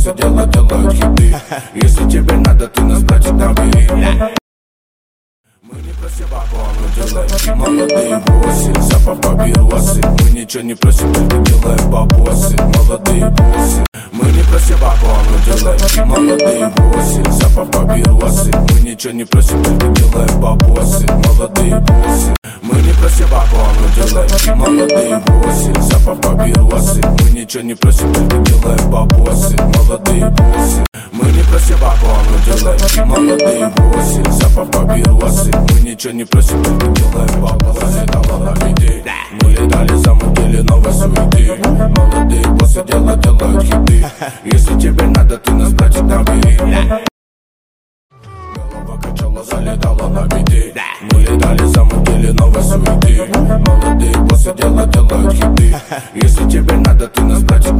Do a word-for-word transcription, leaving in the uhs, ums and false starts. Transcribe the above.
боссы делают, делают хиты. Если тебе надо, ты нас, братик, набери. Мы не просим бабло, делаем молодые боссы. Запах папиросы. Мы ничего не просим, только делаем бабосы. Молодые боссы. Мы не просим бабло, делаем молодые боссы. Запах папиросы. Мы ничего не просим, только делаем бабосы. Молодые боссы. Мы не просим бабло, делаем молодые боссы. Запах папиросы. Мы ничего не просим, только делаем бабосы. Молодые боссы. Мы не просим бабло, делаем молодые боссы. Запах папиросы. Мы ничего не просим, только делаем бабосы. Мы летали в самом деле новой суеты. Молодые боссы делают, делают хиты. Если тебе надо, ты нас, братик, набери. Голова качала, залетала на биты. Мы летали в самом деле новой суеты. Молодые боссы делают, делают хиты. Если тебе надо, ты нас, братик,